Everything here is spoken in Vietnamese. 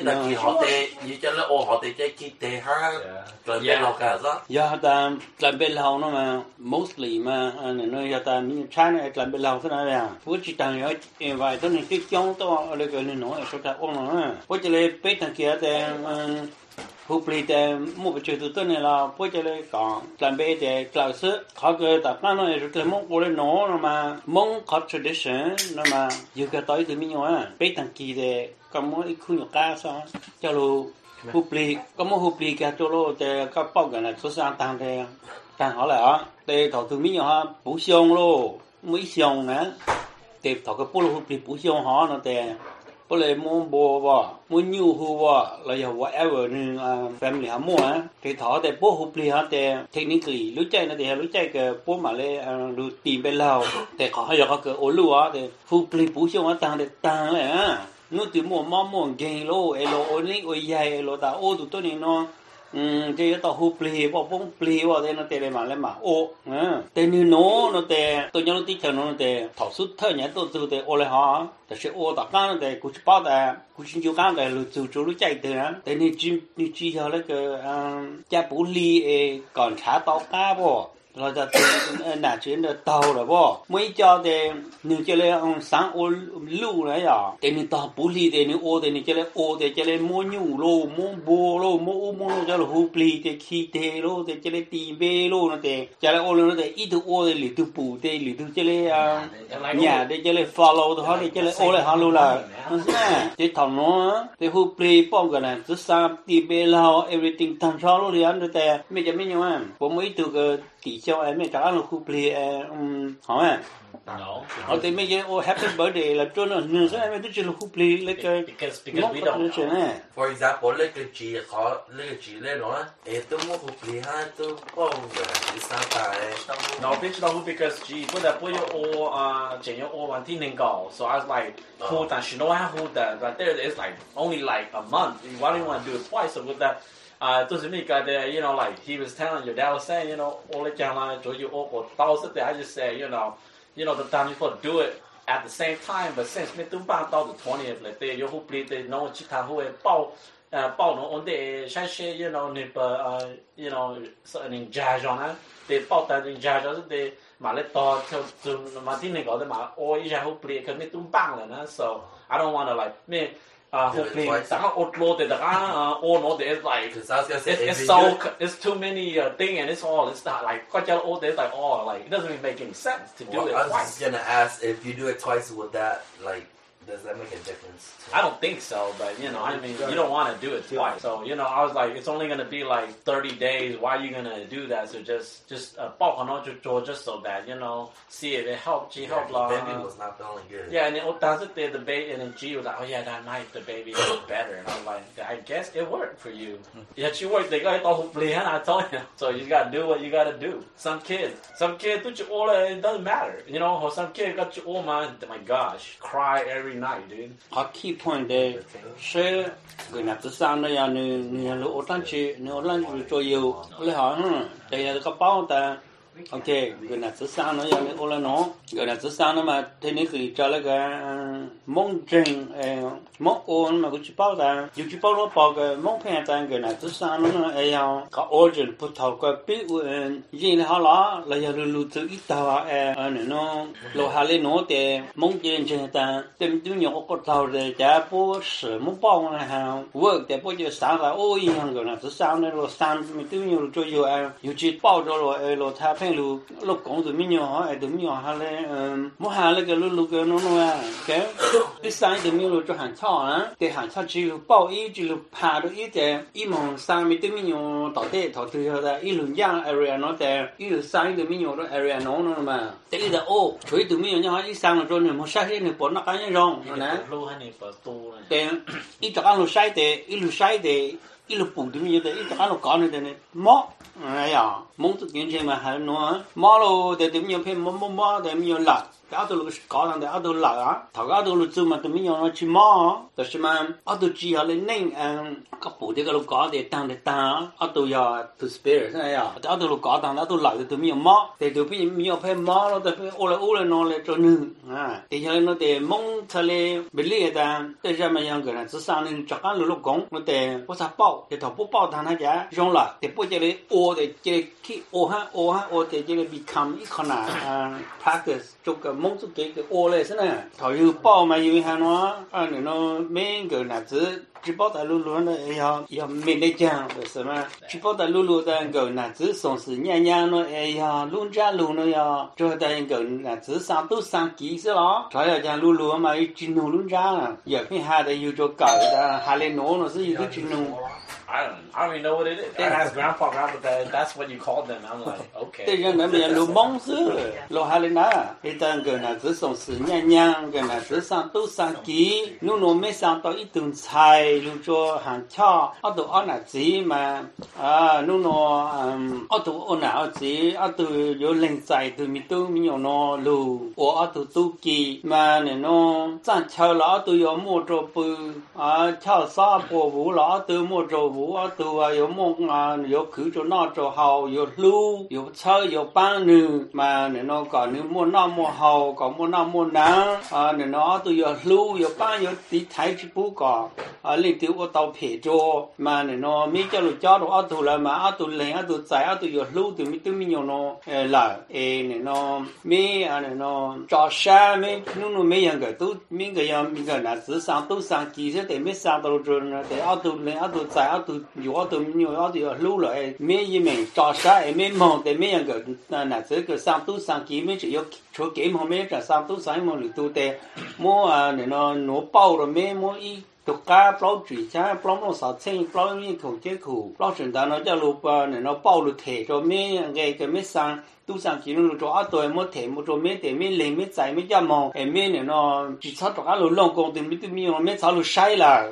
但係我哋而家咧，我哋即係佢哋喺嗰邊落㗎，啫。 呀，但嗰邊落呢嘛 ，mostly 嘛，呢呀但你 China 嗰邊落先係呀，我只當有因為都你啲江多，那個你攞嚟說得啱啦，我這裡北邊嘅嘅Hopefully the mua bịch từ từ này là bây giờ là còn làm bề để giáo sư họ cái tập năng nói là mong có lên nó mà mong có tradition mà dù cái tới từ mình nhớ bề thằng kia để có mỗi ít khu nhà cá sao cho lu hopefully có mỗi hopefully cái chỗ lo để có bao cái này số sang tăng để tăng họ lại để thầu từ mình nhớ bổ sung luôn mới sung nữa để thầu cái bổ hopefully bổ sung họ nó để bữa nay muốn bò vợ muốn nhiều hú vợ là giờ whatever nên family họ mua thì thọ để bố hụp li họ để technically lúc chạy nó thì lúc chạy cái bố mà lấy lu tìm bên lao để họ giờ có cái ô lúa để hụp li bố xong họ tăng để tăng này nó từ mua geng lô elo ô ní ô dài elo ta ô tụi tôi này nó cái tao hụp li bỏ bông li vào đây nó để mà lấy mà ô để như nó để tôi nhớ nó tí theo nó để thọ suốt thời nhé tôi từ để ô lấy họแต่เชื่อโอ้ต่างกันแต่กูจะป้าแต่กูชินอยู่กันแต่รู้จู่รู้ใจเตือนแต่นี่จีเขาเลยก็จะปูลีก่อนขาเตาก้าบ่เราจะหน้าชื่อเตาหรือบ่ไม่จอแต่นี่จะเลยสังโอลู่นะอย่าแต่นี่ตาปูลีแต่นี่โอแต่นี่จะเลยโอแต่จะเลยมัวยูโลมัวโบโลมัวอุโมโลจะเลยฮูปลีแต่ขีเตโลแต่จะเลยตีเบโลนะแต่จะเลยโอโลแต่อีตัวโอแต่หรือตัวปูแต่หรือตัวจะเลยเนี่ยแต่จะเลย follow ตัวเขาจะเลยโอเลยฮัลโหลล่ะนั่นสิจะทำเนาะแต่ฮูปลีป้องกันนะจะสามตีเบลา everything ทำชอบโลเรียนแต่ไม่จะไม่ยังไงผมไม่ตัวก็tỷ cho em mới trả lời khu plei hỏi ở đây mấy cái happy birthday là cho nó nương số em mới chỉ là khu plei lấy cái because we don't for example lấy cái gì khó lấy cái gì lấy nó tôi mua khu plei ha tôi bông rồi đi sang tài no bitch no because gee put that boy chỉ nhớ one thing nên go so I was like who that she know who that but there is like only like a month why do you want to do it twice so with that tôi sẽ make that you know like he was telling your dad was saying you know all the time cho you all thousand I just say you know the time you supposed to do it at the same time but since me tung bang到the 20th like they you who play they know chỉ thằng who bao nó ổn định sai you know nè you know so nên giá cho nó they bao tại nên giá cho they mà lấy to theo từ mà tin này gọi là mà ôi giá who play cái me tung bang là nó so I don't want to like me hopefully sẵn upload thì all nó thì like it's too many thing and it's all it's not like quite all it's like all like it doesn't even make any sense to do it twice. I was just gonna ask if you do it twice with that like does that make a difference? I don't think so, but you know, I mean, you don't want to do it twice. So, you know, I was like, it's only going to be like 30 days. Why are you going to do that? So just just so that, you know, see if it helped. She helped. The baby was not feeling good. Yeah, and then the baby, and then G was like, oh yeah, that night the baby was better. And I was like, I guess it worked for you. Yeah, she worked. They got hopefully, and I told him. So you got to do what you got to do. Some kids, put you all, it doesn't matter. You know, or some kid got you all my gosh, cry every night, dude. A key point there, say, người nào tự sang đây người là ô tan chị, người ô tan cho yêu, lấy hỏi, đây là cái bao ta, ok, người nào tự sang nó người ô lan nó, người nào tự sang nó mà thế này thì cho lấy cái mong trình, mong ôn mà cái bao ta, dù chỉ bao nó bao cái mong phe ta người nào tự sang nó cái origin put thầu cái biết gì là họ là giờ lưu tự ít tao nó lo hà lên nó thì mong trình trên ta tìm tìm nhiều cái tàu để trả bố sử mong bao này ha work để bố cho sáng là ôi hàng người nào tự sang này rồi sang mình tìm nhiều cho yêu dù chỉ bao rồi rồi thà phải lúc cũng tụi mình nhỏ tụi mình nhỏ hà lên mỗi hà lên cái lúc cái nó cái sáng tụi mình rồi cho hàng chợ thì hàng chợ chỉ lúc bao ít chỉ lúc hà được ít thì ít mong sáng mình tụi mình nhỏ tạo thế tạo thứ là ít lúc giang area nó thì ít lúc sáng tụi mình nhỏ đó area nó mà thế là ô chuối tụi mình nhỏ ít sáng rồi nên một sáng thì nó bỏ nó cái như rong nè thì ít cho ăn lúc sáng thì ít lúc sáng thì ít lúc bụng tụi mình thì ít cho ăn lúc có nữa thì mót này à mong tụi mình chơi mà hay nó mót rồi thì tụi mình phải mót thì mình lặt áo tôi lúc có thằng áo tôi lạ á thằng áo tôi lúc chung mà tôi mới nhớ nó chỉ mò đó là mà áo tôi chỉ họ lên nên các bộ thì cái lúc có để tăng áo tôi giờ to spare thế này à áo tôi lúc có thằng áo tôi lạ thì tôi mới nhớ mò thì tôi mới nhớ phải mò nó tôi phải ô lại nó lại cho nữ thì cho nên nó để mong thay lên bên lề ta để cho mình yang cái này chỉ sang nên chắc ăn lúc công nó để bớt sao bao để thằng bớt bao thằng này giá rong lại để bớt cho lấy ô để chỉ khi ô để chỉ lấy become ít khả năng practice chụp cái mong chụp cái ô lại thế này thằng yêu bao mà yêu hàng nó mấy cái này chỉ bảo ta luôn luôn là要每天讲为什么只保ta luôn luôn ta cái này chỉ sống sự nhẹ nhàng nó luôn ra luôn nó cho ta cái này chỉ sang tu sang kỹ thế đó rồi là chẳng luôn luôn mà chỉ nó luôn ra giờ cái hai ta yêu cho cởi ta hai lên nó sẽ yêu cái chỉ nó I don't even know what it is. I asked grandpa, that's what you called them. I'm like, okay. Thế nên mình luôn mong xứ, lo hai lên đó. Cái tên cái này chỉ sống sự nhẹ nhàng, cái này chỉ sang tu sang kỹ, nó mới sang tới ít từng菜, luôn cho hàng cha, ở đâu ăn là gì mà, nó ở đâu ăn là gì, ở đâu có linh trái từ mình tu mình nó lu, ở đâu tu kỹ mà nó sang chơi là ở đâu có mua trâu bự, chơi sa bò vũ là ở đâu mua trâu vũ ở đâu có mua có khử cho nó cho hậu có lưu có chơi có bán nữa mà nó còn nếu mua nó mua hậu còn mua nó mua nắng nó ở đâu có lưu có bán có tí thái chỉ bù cả liên tiếp ở tàu phê cho mà nó mấy cho lũ chó ở đâu là mà ở đâu lên ở đâu chạy ở đâu có lưu từ mấy từ mấy nhiều nó là nó mấy nó cho xa mấy nó mấy yang cái tu mấy cái là chỉ sang tu sang kỹ sẽ để mấy sang đâu rồi để ở đâu lên ở đâu chạy ở đâu有的有的路了，每一门早上每忙的每样个那这个上都上基本只有除给旁边这上都上么里都的，么那包了没么一。ตัวกาปล้อจุยจ้าปล้อมสาวเช่งปล้อมีของเจ้าขู่ปล้อสุดท้ายเราจะรูปเนี่ยเราเป่าลูกเถะจะไม่ยังไงก็ไม่สั่งตู้สั่งกินลูกจะเอาตัวไม่เถะไม่จะไม่เถะไม่เล่งไม่ใจไม่ยามองไม่เนี่ยเราจิตชอบตัวกาลูกลงกงตัวไม่ตัวมีเราไม่ชอบลูกใช้ละ